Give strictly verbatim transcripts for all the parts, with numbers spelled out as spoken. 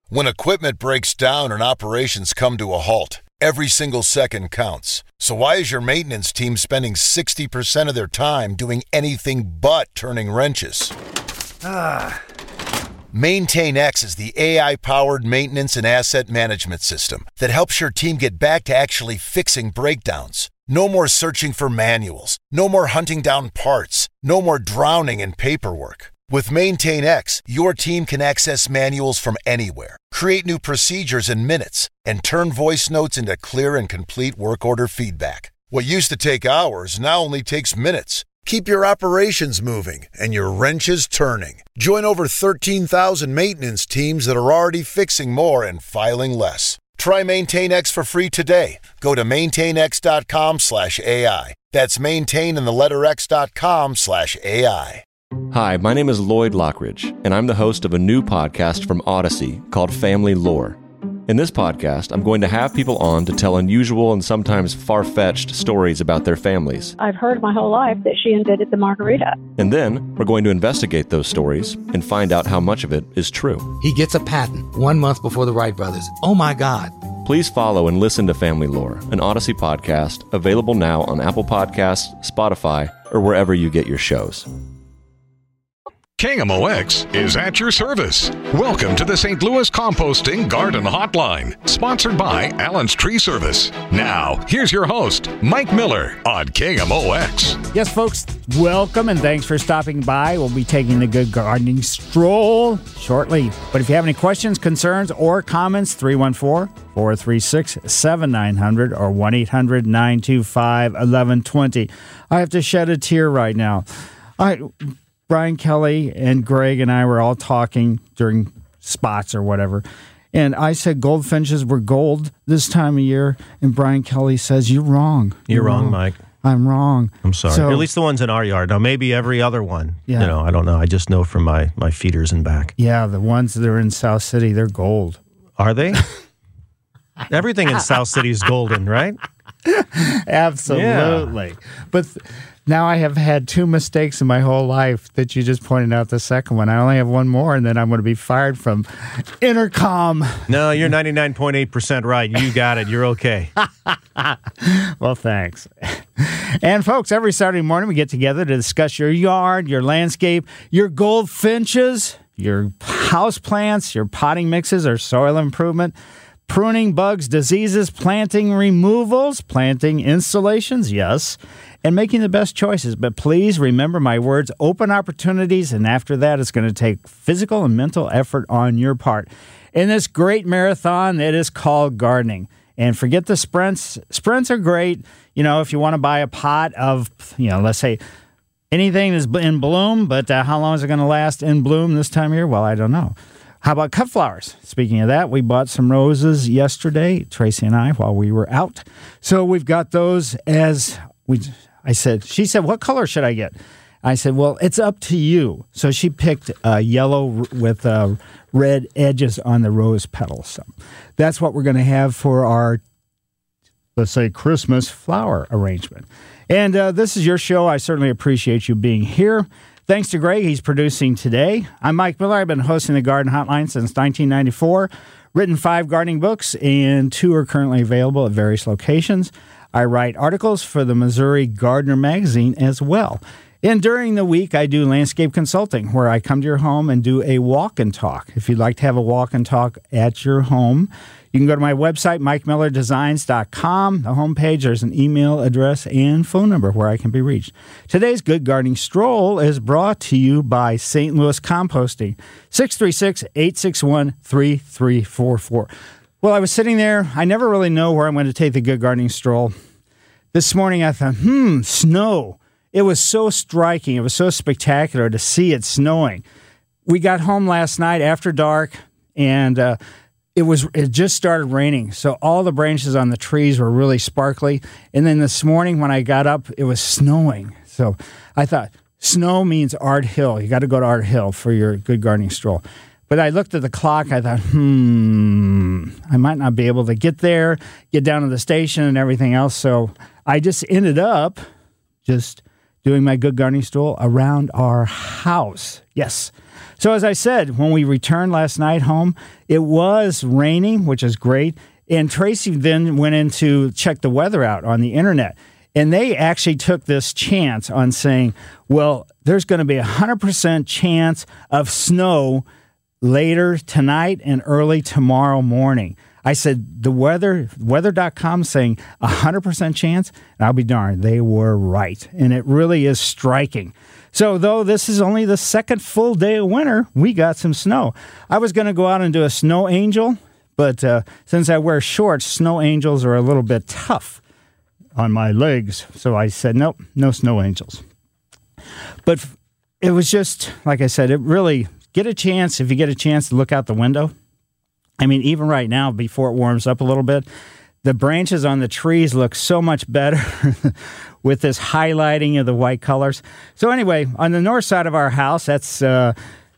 When equipment breaks down and operations come to a halt, every single second counts. So why is your maintenance team spending sixty percent of their time doing anything but turning wrenches? Ah. MaintainX is the A I-powered maintenance and asset management system that helps your team get back to actually fixing breakdowns. No more searching for manuals. No more hunting down parts. No more drowning in paperwork. With MaintainX, your team can access manuals from anywhere, create new procedures in minutes, and turn voice notes into clear and complete work order feedback. What used to take hours now only takes minutes. Keep your operations moving and your wrenches turning. Join over thirteen thousand maintenance teams that are already fixing more and filing less. Try MaintainX for free today. Go to maintainx.com slash AI. That's maintain in the letter x.com slash AI. Hi, my name is Lloyd Lockridge, and I'm the host of a new podcast from Odyssey called Family Lore. In this podcast, I'm going to have people on to tell unusual and sometimes far-fetched stories about their families. I've heard my whole life that she invented the margarita. And then we're going to investigate those stories and find out how much of it is true. He gets a patent one month before the Wright brothers. Oh my God. Please follow and listen to Family Lore, an Odyssey podcast, available now on Apple Podcasts, Spotify, or wherever you get your shows. K M O X is at your service. Welcome to the Saint Louis Composting Garden Hotline, sponsored by Allen's Tree Service. Now, here's your host, Mike Miller on K M O X. Yes, folks, welcome and thanks for stopping by. We'll be taking the good gardening stroll shortly. But if you have any questions, concerns, or comments, three one four, four three six, seven nine zero zero or one eight hundred, nine two five, one one two zero. I have to shed a tear right now. I... Brian Kelly and Greg and I were all talking during spots or whatever, and I said goldfinches were gold this time of year, and Brian Kelly says, you're wrong. You're, you're wrong, wrong, Mike. I'm wrong. I'm sorry. So, at least the ones in our yard. Now, maybe every other one. Yeah. You know, I don't know. I just know from my, my feeders and back. Yeah, the ones that are in South City, they're gold. Are they? Everything in South City is golden, right? Absolutely. Yeah. But... Th- Now I have had two mistakes in my whole life that you just pointed out the second one. I only have one more, and then I'm going to be fired from Intercom. No, you're ninety-nine point eight percent right. You got it. You're okay. Well, thanks. And, folks, every Saturday morning we get together to discuss your yard, your landscape, your goldfinches, your house plants, your potting mixes or soil improvement, pruning, bugs, diseases, planting removals, planting installations, yes, and making the best choices. But please remember my words, open opportunities, and after that it's going to take physical and mental effort on your part. In this great marathon, it is called gardening. And forget the sprints. Sprints are great, you know, if you want to buy a pot of, you know, let's say anything is in bloom, but uh, how long is it going to last in bloom this time of year? Well, I don't know. How about cut flowers? Speaking of that, we bought some roses yesterday, Tracy and I, while we were out. So we've got those as we... I said, she said, what color should I get? I said, well, it's up to you. So she picked uh, yellow with uh, red edges on the rose petals. So that's what we're going to have for our, let's say, Christmas flower arrangement. And uh, this is your show. I certainly appreciate you being here. Thanks to Greg. He's producing today. I'm Mike Miller. I've been hosting the Garden Hotline since nineteen ninety-four. Written five gardening books, and two are currently available at various locations. I write articles for the Missouri Gardener magazine as well. And during the week, I do landscape consulting, where I come to your home and do a walk and talk. If you'd like to have a walk and talk at your home, you can go to my website, mike miller designs dot com. The homepage, there's an email address and phone number where I can be reached. Today's Good Gardening Stroll is brought to you by Saint Louis Composting, six three six, eight six one, three three four four. Well, I was sitting there. I never really know where I'm going to take the Good Gardening Stroll. This morning I thought, hmm, snow. It was so striking. It was so spectacular to see it snowing. We got home last night after dark, and uh, it was it just started raining. So all the branches on the trees were really sparkly. And then this morning when I got up, it was snowing. So I thought, snow means Art Hill. You got to go to Art Hill for your Good Gardening Stroll. But I looked at the clock. I thought, hmm, I might not be able to get there, get down to the station and everything else. So I just ended up just doing my good gardening stool around our house. Yes. So as I said, when we returned last night home, it was raining, which is great. And Tracy then went in to check the weather out on the internet. And they actually took this chance on saying, well, there's going to be a one hundred percent chance of snow later tonight and early tomorrow morning. I said, the weather, weather dot com saying one hundred percent chance, and I'll be darned, they were right. And it really is striking. So though this is only the second full day of winter, we got some snow. I was going to go out and do a snow angel, but uh, since I wear shorts, snow angels are a little bit tough on my legs. So I said, nope, no snow angels. But it was just, like I said, it really, get a chance, if you get a chance to look out the window. I mean, even right now, before it warms up a little bit, the branches on the trees look so much better with this highlighting of the white colors. So anyway, on the north side of our house, that's uh,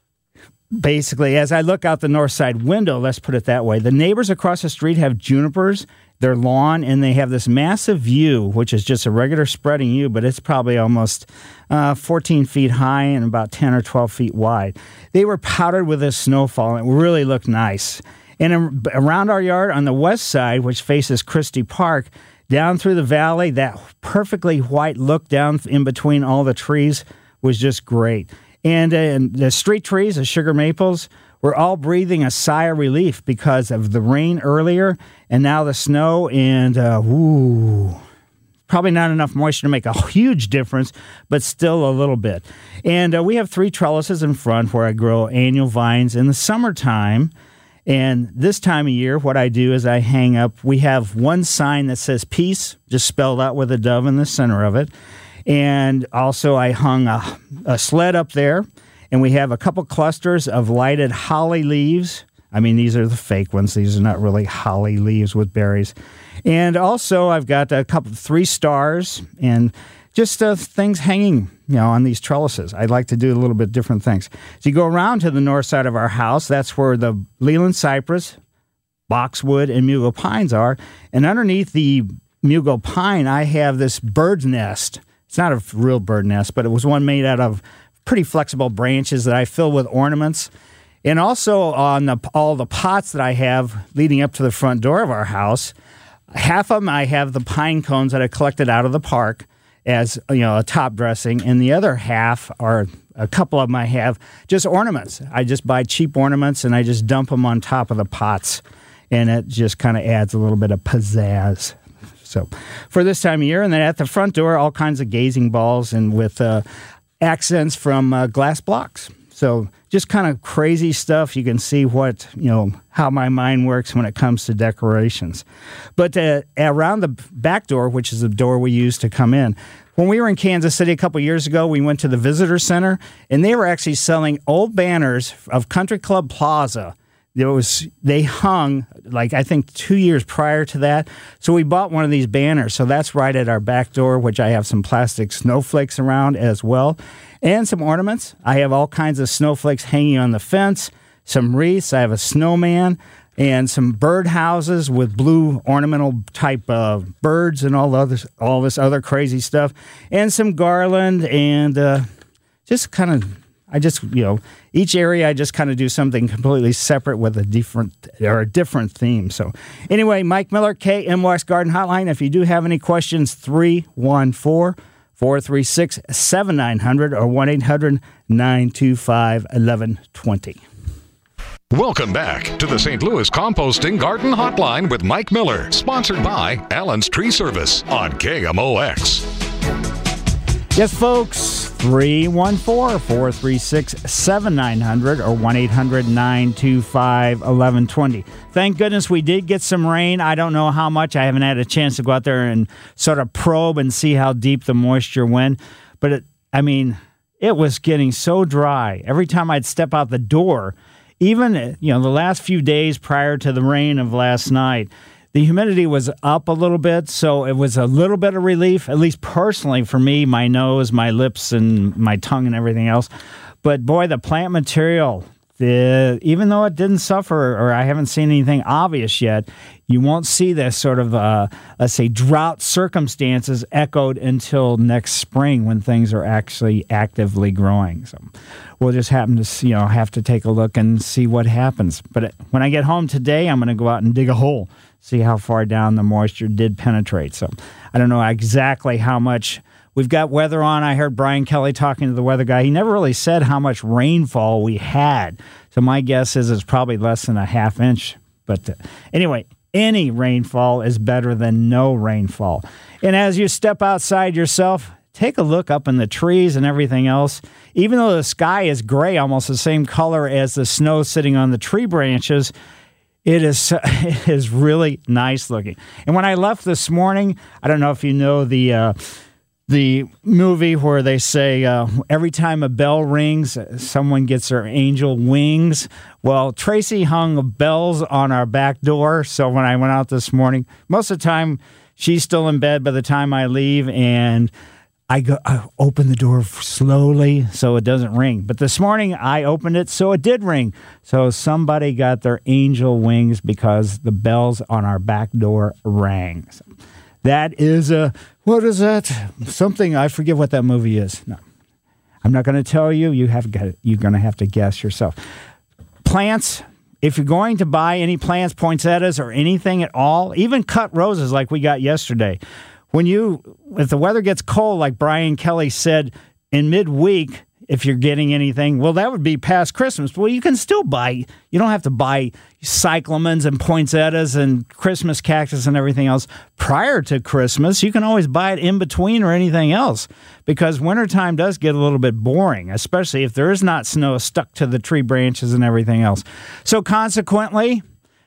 basically, as I look out the north side window, let's put it that way, the neighbors across the street have junipers, their lawn, and they have this massive yew, which is just a regular spreading yew, but it's probably almost uh, fourteen feet high and about ten or twelve feet wide. They were powdered with this snowfall, and it really looked nice. And around our yard on the west side, which faces Christie Park, down through the valley, that perfectly white look down in between all the trees was just great. And, uh, and the street trees, the sugar maples, were all breathing a sigh of relief because of the rain earlier and now the snow. And, uh, ooh, probably not enough moisture to make a huge difference, but still a little bit. And uh, we have three trellises in front where I grow annual vines in the summertime. And this time of year, what I do is I hang up, we have one sign that says peace, just spelled out with a dove in the center of it. And also I hung a, a sled up there, and we have a couple clusters of lighted holly leaves. I mean, these are the fake ones. These are not really holly leaves with berries. And also I've got a couple, three stars, and just uh, things hanging, you know, on these trellises. I'd like to do a little bit different things. So you go around to the north side of our house. That's where the Leland cypress, boxwood, and mugo pines are. And underneath the mugo pine, I have this bird's nest. It's not a real bird nest, but it was one made out of pretty flexible branches that I fill with ornaments. And also on the, all the pots that I have leading up to the front door of our house, half of them I have the pine cones that I collected out of the park as, you know, a top dressing, and the other half are, a couple of them I have just ornaments. I just buy cheap ornaments and I just dump them on top of the pots, and it just kind of adds a little bit of pizzazz. So for this time of year, and then at the front door, all kinds of gazing balls and with uh, accents from uh, glass blocks. So just kind of crazy stuff. You can see what, you know, how my mind works when it comes to decorations. But uh, around the back door, which is the door we use to come in, when we were in Kansas City a couple years ago, we went to the visitor center, and they were actually selling old banners of Country Club Plaza. There was, they hung, like, I think two years prior to that. So we bought one of these banners. So that's right at our back door, which I have some plastic snowflakes around as well, and some ornaments. I have all kinds of snowflakes hanging on the fence, some wreaths. I have a snowman and some bird houses with blue ornamental type of birds and all, others, all this other crazy stuff, and some garland, and uh, just kind of, I just, you know, each area I just kind of do something completely separate with a different or a different theme. So anyway, Mike Miller, K M O X Garden Hotline. If you do have any questions, three one four, four three six, seven nine zero zero or one eight hundred, nine two five, one one two zero. Welcome back to the Saint Louis Composting Garden Hotline with Mike Miller, sponsored by Allen's Tree Service on K M O X. Yes, folks, three one four, four three six, seven nine zero zero or one eight hundred, nine two five, one one two zero. Thank goodness we did get some rain. I don't know how much. I haven't had a chance to go out there and sort of probe and see how deep the moisture went. But, it, I mean, it was getting so dry. Every time I'd step out the door, even, you know, the last few days prior to the rain of last night, the humidity was up a little bit, so it was a little bit of relief, at least personally for me, my nose, my lips, and my tongue and everything else. But boy, the plant material, the, even though it didn't suffer, or I haven't seen anything obvious yet, you won't see this sort of, uh, let's say, drought circumstances echoed until next spring when things are actually actively growing. So we'll just happen to, you know, have to take a look and see what happens. But when I get home today, I'm going to go out and dig a hole, see how far down the moisture did penetrate. So I don't know exactly how much. We've got weather on. I heard Brian Kelly talking to the weather guy. He never really said how much rainfall we had. So my guess is it's probably less than a half inch. But uh, anyway, any rainfall is better than no rainfall. And as you step outside yourself, take a look up in the trees and everything else. Even though the sky is gray, almost the same color as the snow sitting on the tree branches, It is it is really nice looking. And when I left this morning, I don't know if you know the uh, the movie where they say uh, every time a bell rings, someone gets their angel wings. Well, Tracy hung bells on our back door. So when I went out this morning, most of the time she's still in bed by the time I leave, and I go I open the door slowly so it doesn't ring. But this morning I opened it so it did ring. So somebody got their angel wings because the bells on our back door rang. So that is a, what is that? Something, I forget what that movie is. No, I'm not going to tell you. You have got, you're going to have to guess yourself. Plants. If you're going to buy any plants, poinsettias, or anything at all, even cut roses like we got yesterday. When you, if the weather gets cold, like Brian Kelly said, in midweek, if you're getting anything, well, that would be past Christmas. Well, you can still buy, you don't have to buy cyclamens and poinsettias and Christmas cactus and everything else prior to Christmas. You can always buy it in between or anything else, because wintertime does get a little bit boring, especially if there is not snow stuck to the tree branches and everything else. So consequently,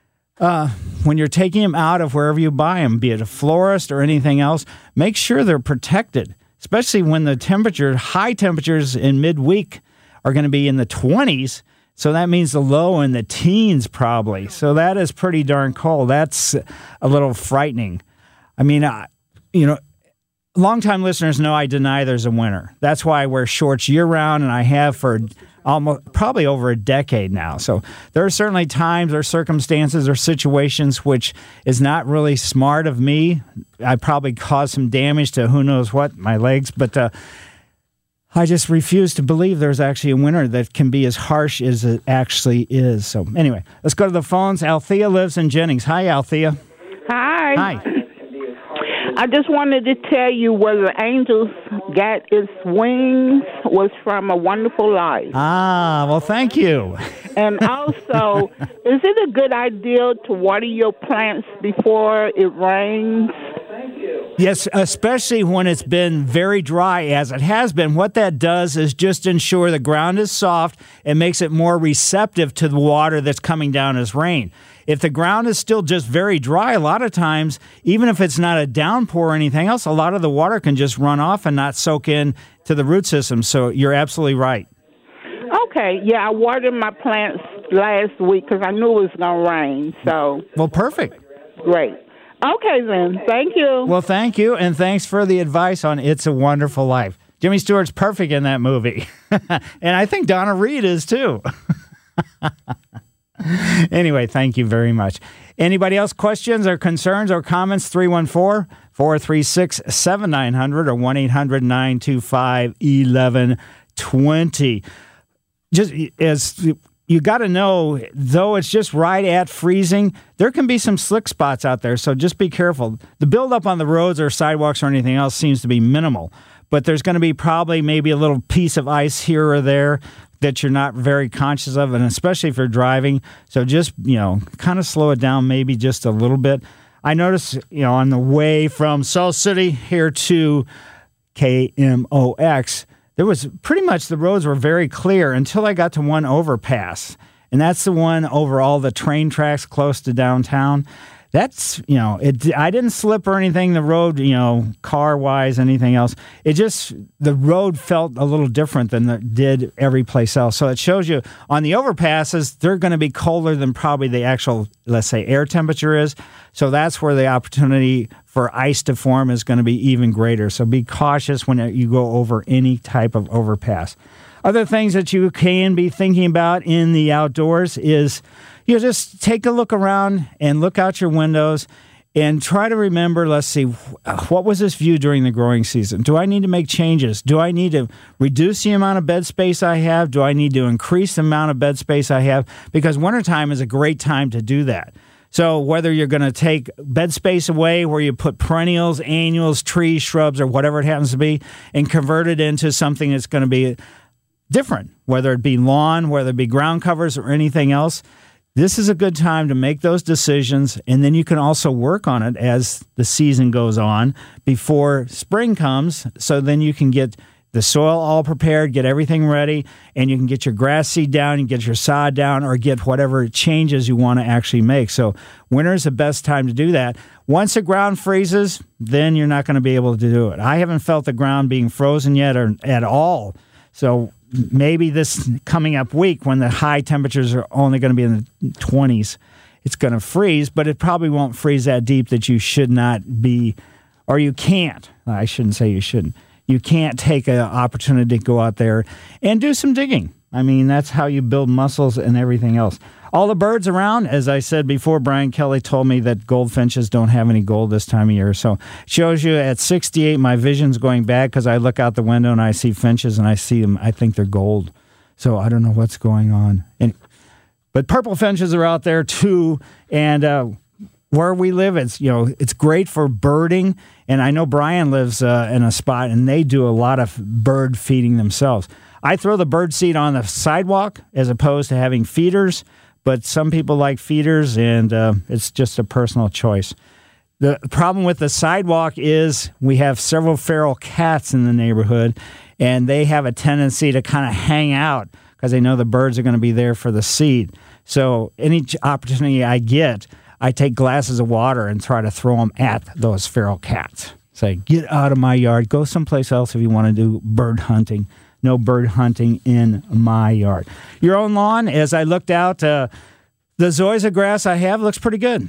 Uh, when you're taking them out of wherever you buy them, be it a florist or anything else, make sure they're protected, especially when the temperature, high temperatures in midweek are going to be in the twenties. So that means the low in the teens probably. So that is pretty darn cold. That's a little frightening. I mean, I, you know, longtime listeners know I deny there's a winter. That's why I wear shorts year-round, and I have for almost probably over a decade now. So there are certainly times or circumstances or situations which is not really smart of me. I probably caused some damage to who knows what, my legs, but uh, I just refuse to believe there's actually a winter that can be as harsh as it actually is. So anyway, let's go to the phones. Althea lives in Jennings. Hi, Althea. Hi. Hi. I just wanted to tell you where the angels got its wings was from A Wonderful Life. Ah, well, thank you. And also, is it a good idea to water your plants before it rains? Yes, especially when it's been very dry, as it has been. What that does is just ensure the ground is soft and makes it more receptive to the water that's coming down as rain. If the ground is still just very dry, a lot of times, even if it's not a downpour or anything else, a lot of the water can just run off and not soak in to the root system. So you're absolutely right. Okay, yeah, I watered my plants last week because I knew it was going to rain. So well, perfect. Great. Okay, then. Thank you. Well, thank you, and thanks for the advice on It's a Wonderful Life. Jimmy Stewart's perfect in that movie. And I think Donna Reed is, too. Anyway, thank you very much. Anybody else questions or concerns or comments? three one four, four three six, seven nine zero zero or one eight hundred, nine two five, one one two zero. Just as you got to know, though it's just right at freezing, there can be some slick spots out there, so just be careful. The buildup on the roads or sidewalks or anything else seems to be minimal, but there's going to be probably maybe a little piece of ice here or there that you're not very conscious of, and especially if you're driving. So just, you know, kind of slow it down maybe just a little bit. I noticed, you know, on the way from South City here to K M O X, there was pretty much the roads were very clear until I got to one overpass. And that's the one over all the train tracks close to downtown. That's, you know, it. I didn't slip or anything, the road, you know, car-wise, anything else. It just, the road felt a little different than it did every place else. So it shows you on the overpasses, they're going to be colder than probably the actual, let's say, air temperature is. So that's where the opportunity for ice to form is going to be even greater. So be cautious when you go over any type of overpass. Other things that you can be thinking about in the outdoors is, you know, just take a look around and look out your windows and try to remember, let's see, what was this view during the growing season? Do I need to make changes? Do I need to reduce the amount of bed space I have? Do I need to increase the amount of bed space I have? Because wintertime is a great time to do that. So whether you're going to take bed space away where you put perennials, annuals, trees, shrubs, or whatever it happens to be, and convert it into something that's going to be different, whether it be lawn, whether it be ground covers or anything else, this is a good time to make those decisions, and then you can also work on it as the season goes on before spring comes, so then you can get the soil all prepared, get everything ready, and you can get your grass seed down, you can get your sod down, or get whatever changes you want to actually make. So winter is the best time to do that. Once the ground freezes, then you're not going to be able to do it. I haven't felt the ground being frozen yet or at all, so maybe this coming up week when the high temperatures are only going to be in the twenties, it's going to freeze, but it probably won't freeze that deep that you should not be, or you can't. I shouldn't say you shouldn't. You can't take an opportunity to go out there and do some digging. I mean, that's how you build muscles and everything else. All the birds around, as I said before, Brian Kelly told me that goldfinches don't have any gold this time of year. So shows you at sixty-eight, my vision's going bad because I look out the window and I see finches and I see them. I think they're gold. So I don't know what's going on. And, but purple finches are out there too. And uh, where we live, it's, you know, it's great for birding. And I know Brian lives uh, in a spot and they do a lot of bird feeding themselves. I throw the bird seed on the sidewalk as opposed to having feeders. But some people like feeders, and uh, it's just a personal choice. The problem with the sidewalk is we have several feral cats in the neighborhood, and they have a tendency to kind of hang out because they know the birds are going to be there for the seed. So any opportunity I get, I take glasses of water and try to throw them at those feral cats. Say, get out of my yard. Go someplace else if you want to do bird hunting. No bird hunting in my yard. Your own lawn, as I looked out, uh, the zoysia grass I have looks pretty good.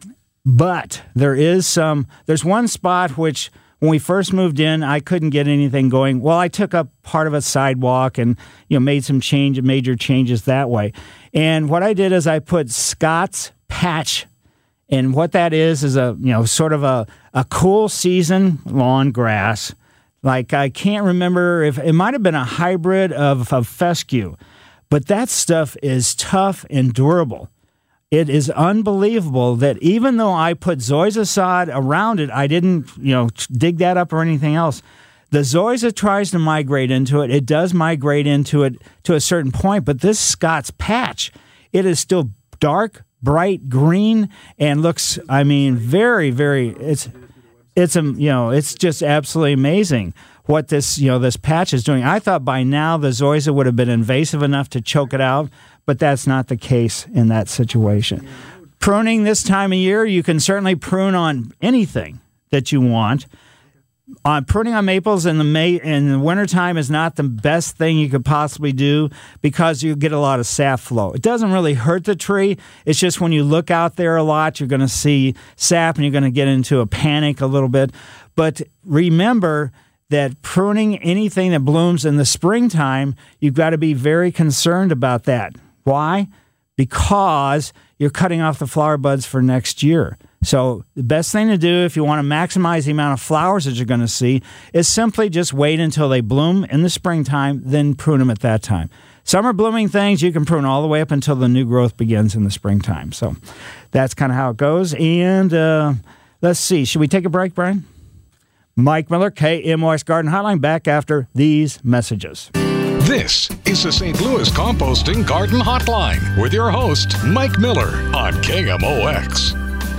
But there is some, there's one spot which when we first moved in, I couldn't get anything going. Well, I took up part of a sidewalk and, you know, made some change, major changes that way. And what I did is I put Scott's Patch. And what that is is a, you know, sort of a, a cool season lawn grass. Like, I can't remember if it might have been a hybrid of, of fescue, but that stuff is tough and durable. It is unbelievable that even though I put zoysia sod around it, I didn't, you know, dig that up or anything else. The zoysia tries to migrate into it. It does migrate into it to a certain point, but this Scott's Patch, it is still dark, bright green, and looks, I mean, very, very, it's... It's a, you know, it's just absolutely amazing what this, you know, this patch is doing. I thought by now the zoysia would have been invasive enough to choke it out, but that's not the case in that situation. Pruning this time of year, you can certainly prune on anything that you want. Uh, pruning on maples in the May in the wintertime is not the best thing you could possibly do because you get a lot of sap flow. It doesn't really hurt the tree. It's just when you look out there a lot, you're going to see sap and you're going to get into a panic a little bit. But remember that pruning anything that blooms in the springtime, you've got to be very concerned about that. Why? Because you're cutting off the flower buds for next year. So the best thing to do if you want to maximize the amount of flowers that you're going to see is simply just wait until they bloom in the springtime, then prune them at that time. Summer blooming things, you can prune all the way up until the new growth begins in the springtime. So that's kind of how it goes. And uh, let's see. Should we take a break, Brian? Mike Miller, K M O X Garden Hotline, back after these messages. This is the Saint Louis Composting Garden Hotline with your host, Mike Miller on K M O X.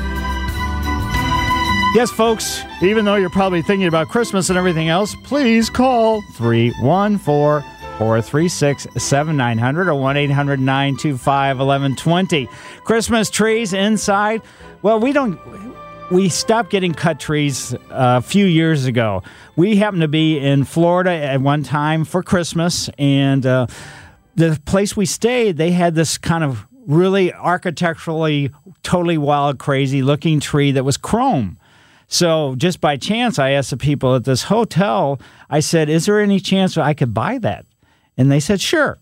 Yes, folks, even though you're probably thinking about Christmas and everything else, please call three one four, four three six, seven nine zero zero or one eight hundred, nine two five, one one two zero. Christmas trees inside. Well, we don't... We stopped getting cut trees a few years ago. We happened to be in Florida at one time for Christmas, and uh, the place we stayed, they had this kind of really architecturally, totally wild, crazy-looking tree that was chrome. So just by chance, I asked the people at this hotel, I said, is there any chance I could buy that? And they said, sure.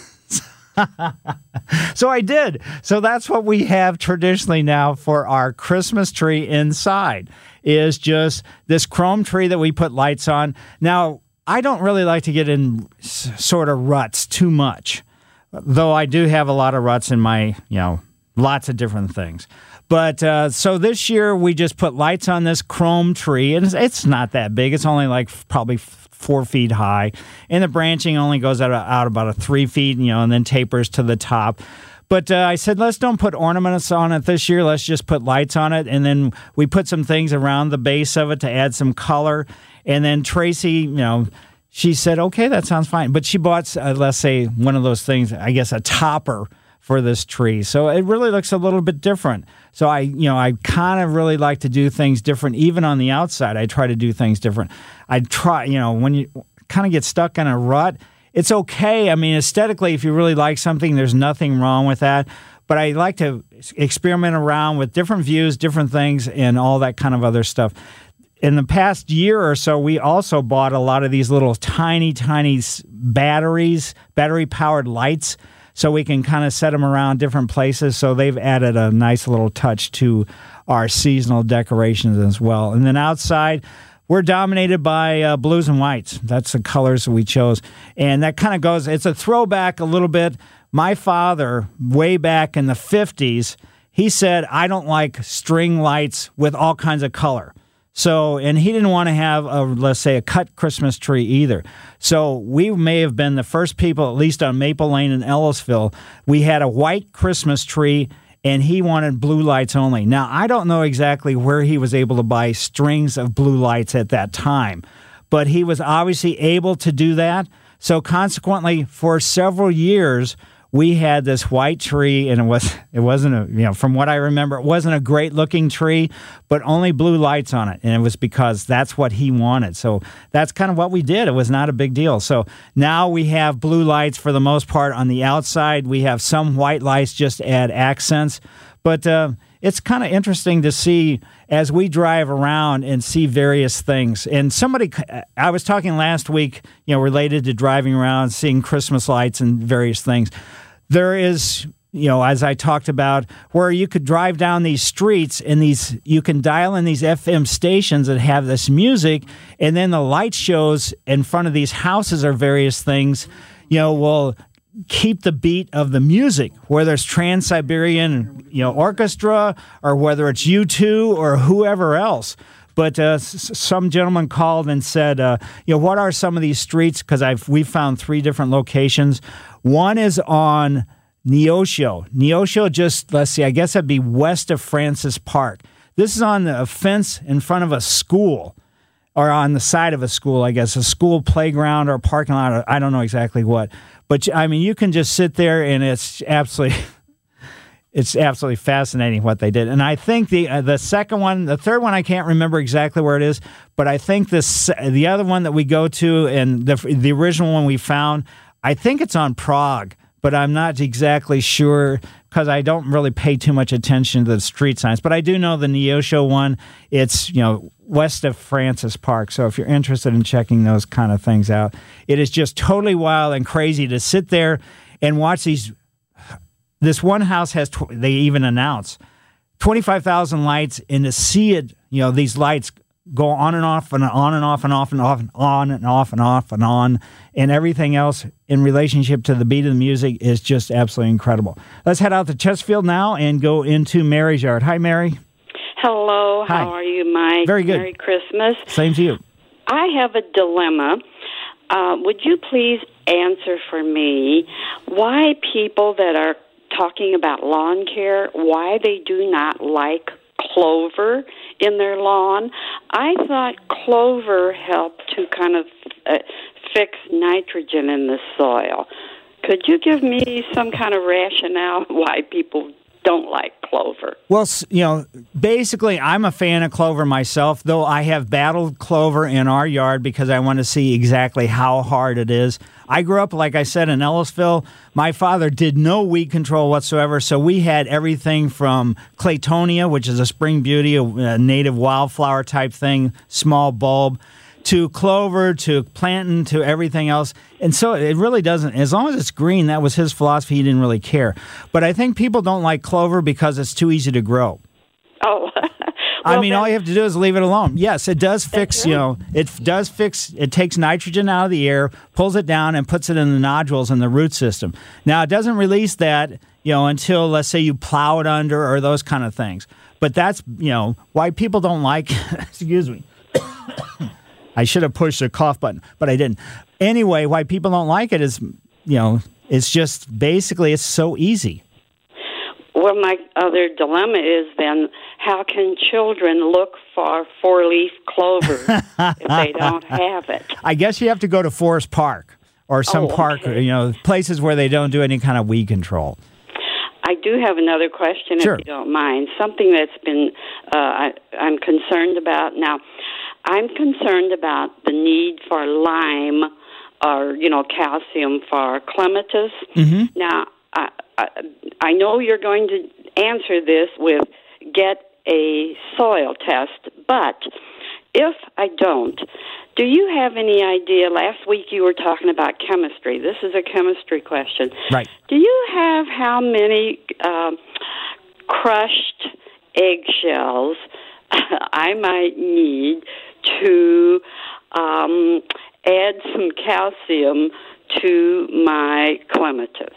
So I did. So that's what we have traditionally now for our Christmas tree inside, is just this chrome tree that we put lights on. Now, I don't really like to get in s- sort of ruts too much, though I do have a lot of ruts in my, you know, lots of different things. But uh, so this year we just put lights on this chrome tree, and it's, it's not that big. It's only like probably f- four feet high, and the branching only goes out, out about a three feet, you know, and then tapers to the top. But uh, I said, let's don't put ornaments on it this year. Let's just put lights on it, and then we put some things around the base of it to add some color. And then Tracy, you know, she said, okay, that sounds fine. But she bought, uh, let's say, one of those things, I guess a topper for this tree. So it really looks a little bit different. So I, you know, I kind of really like to do things different. Even on the outside, I try to do things different. I try, you know, when you kind of get stuck in a rut, it's okay. I mean, aesthetically, if you really like something, there's nothing wrong with that. But I like to experiment around with different views, different things, and all that kind of other stuff. In the past year or so, we also bought a lot of these little tiny, tiny batteries, battery-powered lights, so we can kind of set them around different places. So they've added a nice little touch to our seasonal decorations as well. And then outside, we're dominated by uh, blues and whites. That's the colors that we chose. And that kind of goes, it's a throwback a little bit. My father, way back in the fifties, he said, I don't like string lights with all kinds of color. So, and he didn't want to have, a, let's say, a cut Christmas tree either. So we may have been the first people, at least on Maple Lane in Ellisville, we had a white Christmas tree, and he wanted blue lights only. Now, I don't know exactly where he was able to buy strings of blue lights at that time, but he was obviously able to do that. So consequently, for several years, we had this white tree, and it was it wasn't a, you know, from what I remember, it wasn't a great looking tree, but only blue lights on it, and it was because that's what he wanted. So that's kind of what we did. It was not a big deal. So now we have blue lights for the most part on the outside. We have some white lights just to add accents, but uh, it's kind of interesting to see as we drive around and see various things. And somebody, I was talking last week, you know, related to driving around, seeing Christmas lights and various things. There is, you know, as I talked about, where you could drive down these streets and these, you can dial in these F M stations that have this music, and then the light shows in front of these houses or various things, you know, will keep the beat of the music, whether it's Trans-Siberian, you know, Orchestra, or whether it's U two or whoever else. But uh, s- some gentleman called and said, uh, you know, what are some of these streets? Because I've we found three different locations. One is on Neosho. Neosho, just, let's see, I guess that'd be west of Francis Park. This is on the fence in front of a school, or on the side of a school, I guess, a school playground or parking lot, or I don't know exactly what. But, I mean, you can just sit there, and it's absolutely... It's absolutely fascinating what they did. And I think the uh, the second one, the third one, I can't remember exactly where it is, but I think this the other one that we go to and the the original one we found, I think it's on Prague, but I'm not exactly sure because I don't really pay too much attention to the street signs. But I do know the Neosho one, it's, you know, west of Francis Park. So if you're interested in checking those kind of things out, it is just totally wild and crazy to sit there and watch these. This one house has, tw- they even announce, twenty-five thousand lights, and to see it, you know, these lights go on and off and on and off and off and off and on and off and off and on, and everything else in relationship to the beat of the music is just absolutely incredible. Let's head out to Chesterfield now and go into Mary's yard. Hi, Mary. Hello. Hi. How are you, Mike? Very good. Merry Christmas. Same to you. I have a dilemma. Uh, would you please answer for me why people that are talking about lawn care, why they do not like clover in their lawn? I thought clover helped to kind of uh, fix nitrogen in the soil. Could you give me some kind of rationale why people don't like clover? Well, you know, basically, I'm a fan of clover myself, though I have battled clover in our yard because I want to see exactly how hard it is. I grew up, like I said, in Ellisville. My father did no weed control whatsoever, so we had everything from Claytonia, which is a spring beauty, a native wildflower type thing, small bulb, to clover, to plantain, to everything else. And so it really doesn't, as long as it's green, that was his philosophy, he didn't really care. But I think people don't like clover because it's too easy to grow. Oh, well, I mean, then, all you have to do is leave it alone. Yes, it does fix, right. you know, it does fix, it takes nitrogen out of the air, pulls it down, and puts it in the nodules in the root system. Now, it doesn't release that, you know, until, let's say, you plow it under or those kind of things. But that's, you know, why people don't like, excuse me. I should have pushed the cough button, but I didn't. Anyway, why people don't like it is, you know, it's just basically it's so easy. Well, my other dilemma is then how can children look for four-leaf clover if they don't have it? I guess you have to go to Forest Park or some Oh, park, okay. you know, places where they don't do any kind of weed control. I do have another question, Sure. if you don't mind. Something that's been uh, I, I'm concerned about. Now, I'm concerned about the need for lime or, you know, calcium for clematis. Mm-hmm. Now, I, I, I know you're going to answer this with get a soil test, but if I don't, do you have any idea? Last week you were talking about chemistry. This is a chemistry question. Right. Do you have how many um, crushed eggshells I might need to um, add some calcium to my clematis?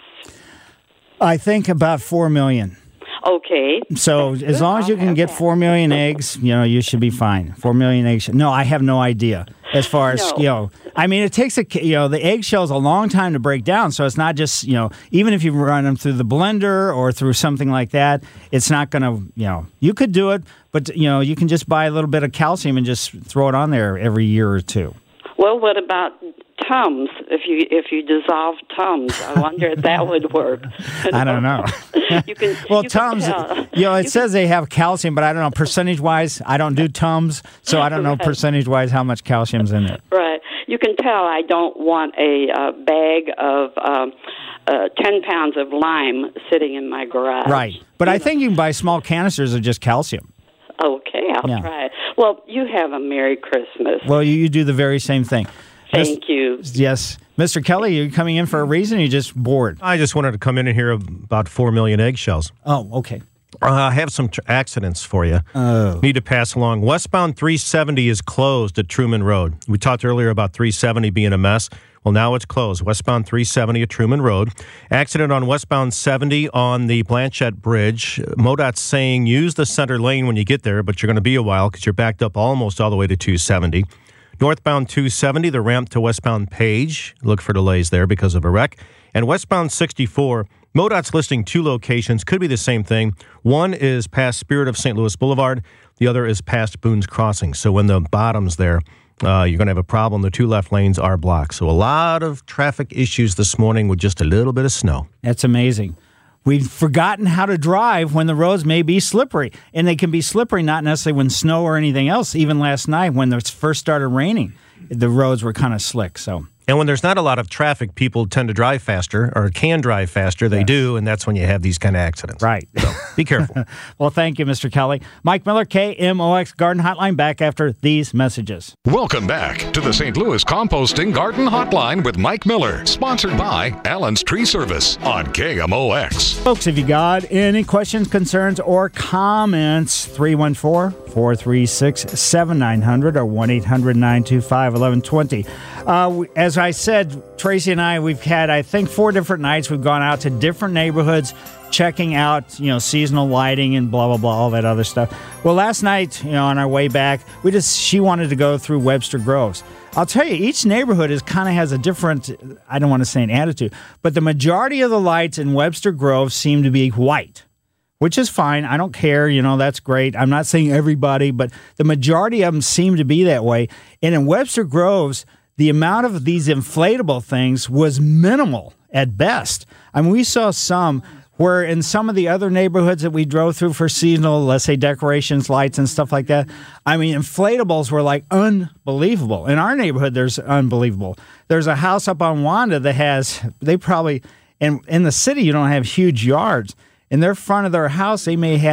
I think about four million. Okay. So That's as good. long as you I'll can have get that. four million eggs, you know, you should be fine. Four million eggs. No, I have no idea. As far as, No. you know, I mean, it takes a, you know, the eggshell's a long time to break down. So it's not just, you know, even if you run them through the blender or through something like that, it's not going to, you know, you could do it, but, you know, you can just buy a little bit of calcium and just throw it on there every year or two. Well, what about Tums? If you if you dissolve Tums, I wonder if that would work. I don't know. you can. Well, you Tums, Can tell. you know, it You says they have calcium, but I don't know percentage-wise. I don't do Tums, so I don't know Right. percentage-wise how much calcium's in it. Right. You can tell I don't want a uh, bag of um, uh, ten pounds of lime sitting in my garage. Right. But I think you can buy small canisters of just calcium. Okay, I'll Yeah. try it. Well, you have a Merry Christmas. Well, you, you do the very same thing. Thank you. Yes. Mister Kelly, are you coming in for a reason or are you just bored? I just wanted to come in and hear about four million eggshells. Oh, okay. Uh, I have some tr- accidents for you. Oh. Need to pass along. Westbound three seventy is closed at Truman Road. We talked earlier about three seventy being a mess. Well, now it's closed. Westbound three seventy at Truman Road. Accident on westbound seventy on the Blanchette Bridge. MoDOT's saying use the center lane when you get there, but you're going to be a while because you're backed up almost all the way to two seventy. Northbound two seventy, the ramp to westbound Page. Look for delays there because of a wreck. And westbound sixty-four, MoDOT's listing two locations. Could be the same thing. One is past Spirit of Saint Louis Boulevard. The other is past Boone's Crossing. So when the bottom's there, uh, you're going to have a problem. The two left lanes are blocked. So a lot of traffic issues this morning with just a little bit of snow. That's amazing. We've forgotten how to drive when the roads may be slippery. And they can be slippery not necessarily when snow or anything else. Even last night when it first started raining, the roads were kind of slick. So. And when there's not a lot of traffic, people tend to drive faster or can drive faster. They Yes. do, and that's when you have these kind of accidents. Right. So be careful. Well, thank you, Mister Kelly. Mike Miller, K M O X Garden Hotline, back after these messages. Welcome back to the Saint Louis Composting Garden Hotline with Mike Miller, sponsored by Allen's Tree Service on K M O X. Folks, if you got any questions, concerns, or comments, three one four, four three six, seven nine zero zero or one eight hundred, nine two five, one one two zero. Uh, we- as I said, Tracy and I, we've had, I think, four different nights. We've gone out to different neighborhoods, checking out, you know, seasonal lighting and blah, blah, blah, all that other stuff. Well, last night, you know, on our way back, we just, she wanted to go through Webster Groves. I'll tell you, each neighborhood is kind of has a different, I don't want to say an attitude, but the majority of the lights in Webster Groves seem to be white, which is fine. I don't care. You know, that's great. I'm not saying everybody, but the majority of them seem to be that way. And in Webster Groves, the amount of these inflatable things was minimal at best. I mean, we saw some where in some of the other neighborhoods that we drove through for seasonal, let's say decorations, lights, and stuff like that, I mean, inflatables were like unbelievable. In our neighborhood, there's unbelievable. There's a house up on Wanda that has, they probably, and in the city, you don't have huge yards. In their front of their house, they may have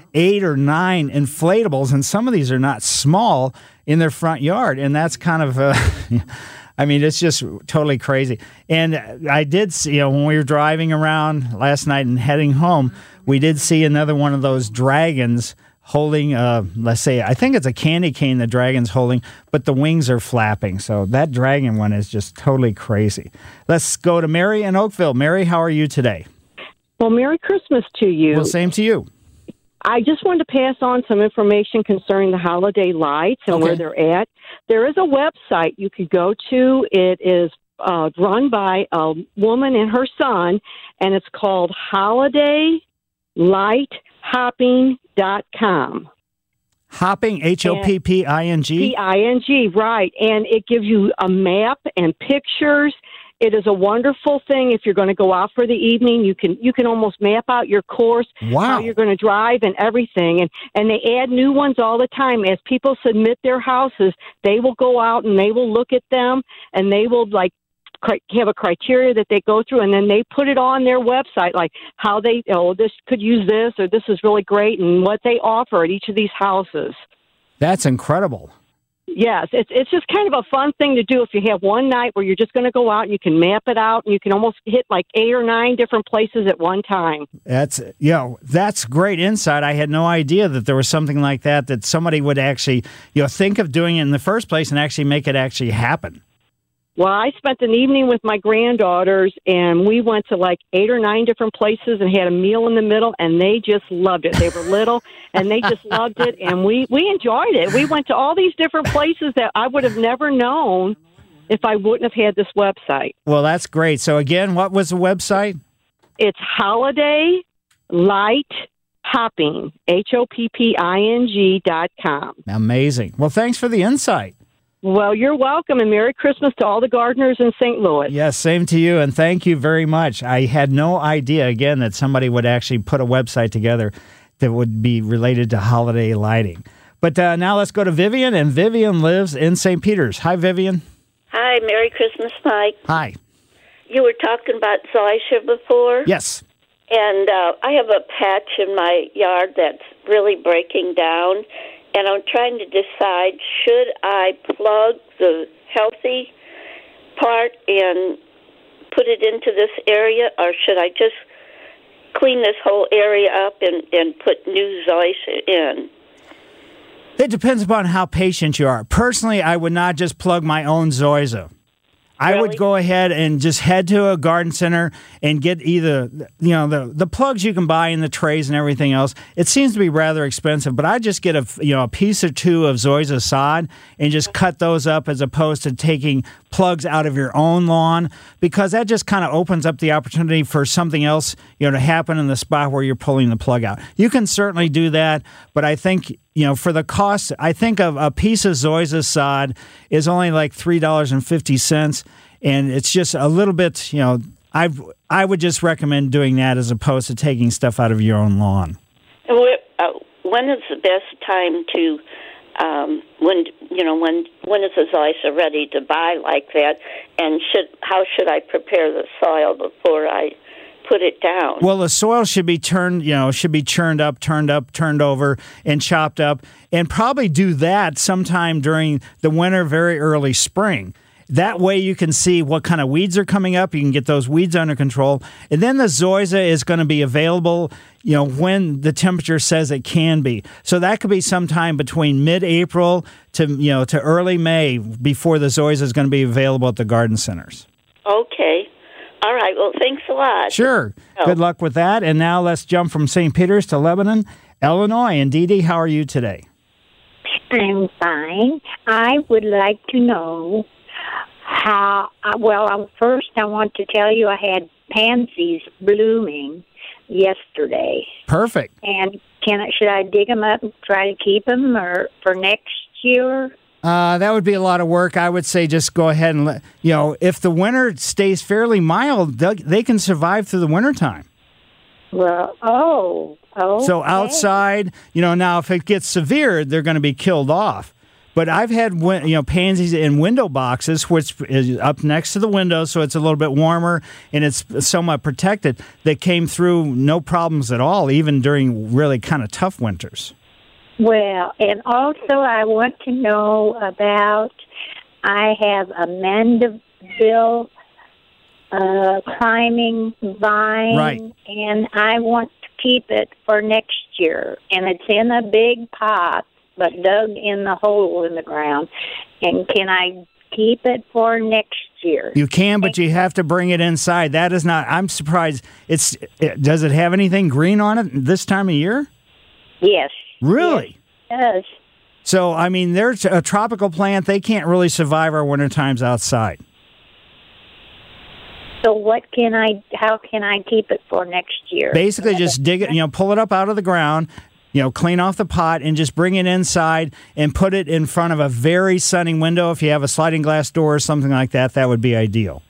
eight or nine inflatables, and some of these are not small, in their front yard. And that's kind of, uh, I mean, it's just totally crazy. And I did see, you know, when we were driving around last night and heading home, we did see another one of those dragons holding, uh, let's say, I think it's a candy cane the dragon's holding, but the wings are flapping. So that dragon one is just totally crazy. Let's go to Mary in Oakville. Mary, how are you today? Well, Merry Christmas to you. Well, same to you. I just wanted to pass on some information concerning the holiday lights and Okay. where they're at. There is a website you could go to. It is uh, run by a woman and her son, and it's called holiday light hopping dot com. Hopping, H O P P I N G? P I N G, right. And it gives you a map and pictures. It is a wonderful thing if you're going to go out for the evening. You can you can almost map out your course, Wow. how you're going to drive and everything. And, and they add new ones all the time. As people submit their houses, they will go out and they will look at them, and they will, like, cri- have a criteria that they go through, and then they put it on their website, like how they, oh, this could use this, or this is really great, and what they offer at each of these houses. That's incredible. Yes, it's it's just kind of a fun thing to do if you have one night where you're just going to go out and you can map it out, and you can almost hit like eight or nine different places at one time. That's, you know, that's great insight. I had no idea that there was something like that, that somebody would actually, you know, think of doing it in the first place and actually make it actually happen. Well, I spent an evening with my granddaughters, and we went to like eight or nine different places and had a meal in the middle, and they just loved it. They were little, and they just loved it, and we, we enjoyed it. We went to all these different places that I would have never known if I wouldn't have had this website. Well, that's great. So, again, what was the website? It's Holiday Light Hopping, H O P P I N G dot com. Amazing. Well, thanks for the insight. Well, you're welcome, and Merry Christmas to all the gardeners in Saint Louis. Yes, same to you, and thank you very much. I had no idea, again, that somebody would actually put a website together that would be related to holiday lighting. But uh, now let's go to Vivian, and Vivian lives in Saint Peters. Hi, Vivian. Hi, Merry Christmas, Mike. Hi. You were talking about zoysia before? Yes. And uh, I have a patch in my yard that's really breaking down, and I'm trying to decide, should I plug the healthy part and put it into this area, or should I just clean this whole area up and, and put new zoysia in? It depends upon how patient you are. Personally, I would not just plug my own zoysia. I Really? would go ahead and just head to a garden center and get either, you know, the the plugs you can buy in the trays and everything else. It seems to be rather expensive, but I just get a, you know, a piece or two of zoysia sod and just cut those up, as opposed to taking plugs out of your own lawn, because that just kind of opens up the opportunity for something else, you know, to happen in the spot where you're pulling the plug out. You can certainly do that, but I think, you know, for the cost, I think of a piece of zoysia sod is only like three dollars and fifty cents, and it's just a little bit, you know, I I would just recommend doing that as opposed to taking stuff out of your own lawn. And where, uh, when is the best time to, um, when you know, when when is the zoysia ready to buy like that, and should how should I prepare the soil before I put it down? Well, the soil should be turned, you know, should be churned up, turned up, turned over, and chopped up, and probably do that sometime during the winter, very early spring. That way you can see what kind of weeds are coming up. You can get those weeds under control. And then the zoysia is going to be available, you know, when the temperature says it can be. So that could be sometime between mid-April to, you know, to early May before the zoysia is going to be available at the garden centers. Okay. All right. Well, thanks a lot. Sure. Oh. Good luck with that. And now let's jump from Saint Peters to Lebanon, Illinois. And Dee Dee, how are you today? I'm fine. I would like to know how, uh, well, um, first I want to tell you I had pansies blooming yesterday. Perfect. And can I, should I dig them up and try to keep them or for next year? Uh, that would be a lot of work. I would say just go ahead and let, you know, if the winter stays fairly mild, they can survive through the wintertime. Well, oh, oh. So outside, you know, now if it gets severe, they're going to be killed off. But I've had win- you know pansies in window boxes, which is up next to the window, so it's a little bit warmer and it's somewhat protected. That came through no problems at all, even during really kind of tough winters. Well, and also I want to know about, I have a Mandeville uh, climbing vine, right. and I want to keep it for next year. And it's in a big pot, but dug in the hole in the ground. And can I keep it for next year? You can, but you have to bring it inside. That is not, I'm surprised. It's it, does it have anything green on it this time of year? Yes. Really? Yes, it does. So, I mean, there's a tropical plant. They can't really survive our winter times outside. So what can I, how can I keep it for next year? Basically, just dig it, you know, pull it up out of the ground, you know, clean off the pot and just bring it inside and put it in front of a very sunny window. If you have a sliding glass door or something like that, that would be ideal.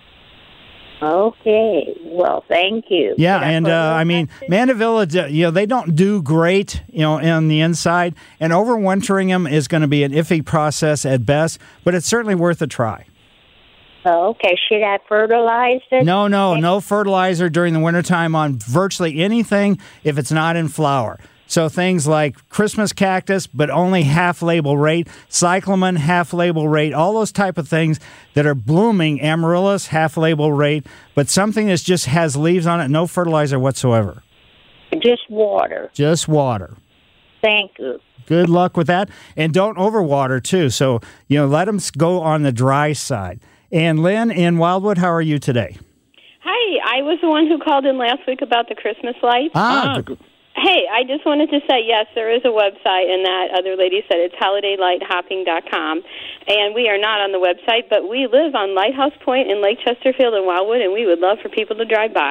Okay. Well, thank you. Yeah, and uh, I mean, Mandeville, you know, they don't do great, you know, on the inside, and overwintering them is going to be an iffy process at best, but it's certainly worth a try. Okay, should I fertilize it? No, no, no fertilizer during the wintertime on virtually anything if it's not in flower. So things like Christmas cactus, but only half label rate, cyclamen, half label rate, all those type of things that are blooming, amaryllis, half label rate, but something that just has leaves on it, no fertilizer whatsoever. Just water. Just water. Thank you. Good luck with that. And don't overwater, too. So, you know, let them go on the dry side. And Lynn in Wildwood, how are you today? Hi, I was the one who called in last week about the Christmas lights. Ah, um, Hey, I just wanted to say, yes, there is a website, and that other lady said it's holiday light hopping dot com. And we are not on the website, but we live on Lighthouse Point in Lake Chesterfield and Wildwood, and we would love for people to drive by.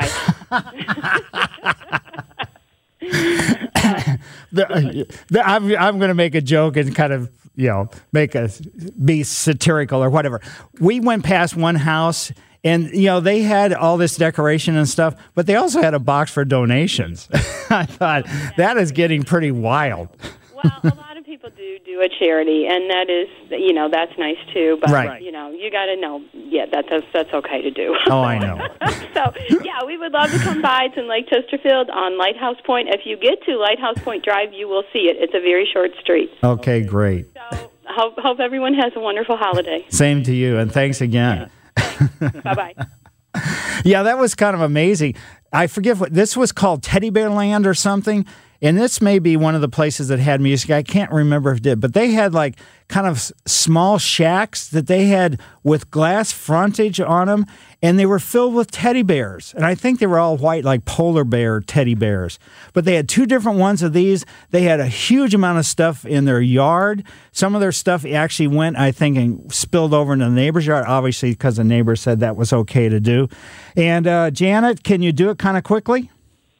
the, the, I'm, I'm going to make a joke and kind of, you know, make a be satirical or whatever. We went past one house, and, you know, they had all this decoration and stuff, but they also had a box for donations. I thought, that is getting pretty wild. Well, a lot of people do do a charity, and that is, you know, that's nice too. But, right. you know, you got to know, yeah, that's, that's okay to do. Oh, I know. So, yeah, we would love to come by. It's in Lake Chesterfield on Lighthouse Point. If you get to Lighthouse Point Drive, you will see it. It's a very short street. Okay, great. So, hope, hope everyone has a wonderful holiday. Same to you, and thanks again. Bye-bye. Yeah, that was kind of amazing. I forget what this was called, Teddy Bear Land or something. And this may be one of the places that had music. I can't remember if it did, but they had like kind of small shacks that they had with glass frontage on them, and they were filled with teddy bears. And I think they were all white, like polar bear teddy bears. But they had two different ones of these. They had a huge amount of stuff in their yard. Some of their stuff actually went, I think, and spilled over into the neighbor's yard, obviously because the neighbor said that was okay to do. And uh, Janet, can you do it kind of quickly?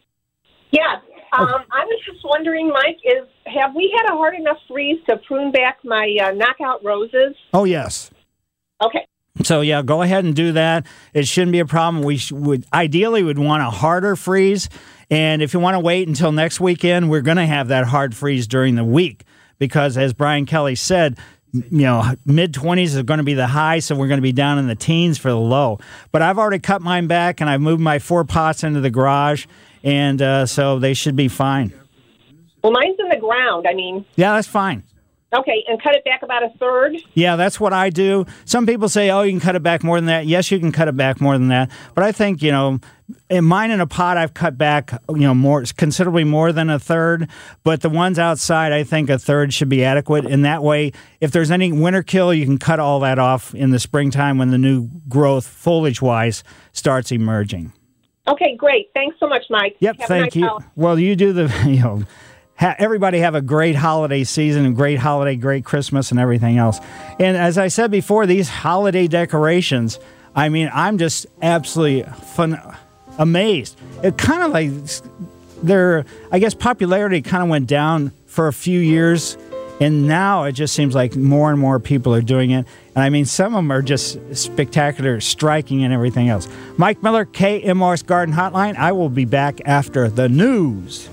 Yeah. Um, I was just wondering, Mike, is have we had a hard enough freeze to prune back my uh, knockout roses? Oh, yes. Okay. So, yeah, go ahead and do that. It shouldn't be a problem. We sh- would ideally would want a harder freeze. And if you want to wait until next weekend, we're going to have that hard freeze during the week because, as Brian Kelly said, you know, mid-twenties is going to be the high, so we're going to be down in the teens for the low. But I've already cut mine back, and I've moved my four pots into the garage. And uh, so they should be fine. Well, mine's in the ground. I mean... Yeah, that's fine. Okay, and cut it back about a third? Yeah, that's what I do. Some people say, oh, you can cut it back more than that. Yes, you can cut it back more than that. But I think, you know, in mine in a pot, I've cut back, you know, more considerably more than a third. But the ones outside, I think a third should be adequate. And that way, if there's any winter kill, you can cut all that off in the springtime when the new growth, foliage-wise, starts emerging. Okay, great. Thanks so much, Mike. Yep, have thank a nice you. holiday. Well, you do the, you know, ha- everybody have a great holiday season, and great holiday, great Christmas, and everything else. And as I said before, these holiday decorations, I mean, I'm just absolutely fun, amazed. It kind of like their, I guess, popularity kind of went down for a few years. And now it just seems like more and more people are doing it. And I mean, some of them are just spectacular, striking, and everything else. Mike Miller, K M R S Garden Hotline. I will be back after the news.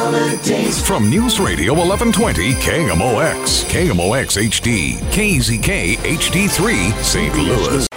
holidays. From News Radio eleven twenty K M O X, K M O X H D, K Z K H D three, Saint Louis.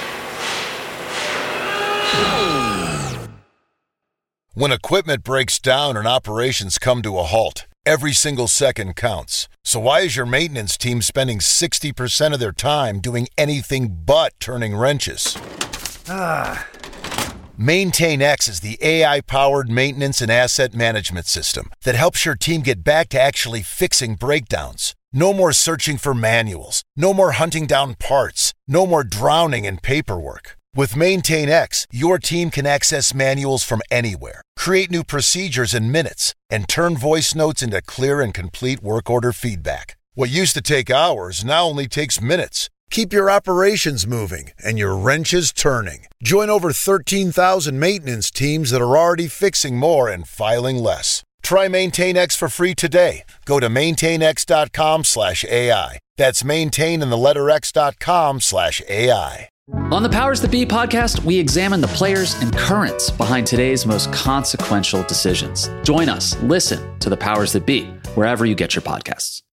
When equipment breaks down and operations come to a halt, every single second counts. So why is your maintenance team spending sixty percent of their time doing anything but turning wrenches? Ah. MaintainX is the A I-powered maintenance and asset management system that helps your team get back to actually fixing breakdowns. No more searching for manuals. No more hunting down parts. No more drowning in paperwork. With MaintainX, your team can access manuals from anywhere, create new procedures in minutes, and turn voice notes into clear and complete work order feedback. What used to take hours now only takes minutes. Keep your operations moving and your wrenches turning. Join over thirteen thousand maintenance teams that are already fixing more and filing less. Try MaintainX for free today. Go to maintainx.com slash AI. That's maintain in the letter x.com slash AI. On the Powers That Be podcast, we examine the players and currents behind today's most consequential decisions. Join us. Listen to the Powers That Be wherever you get your podcasts.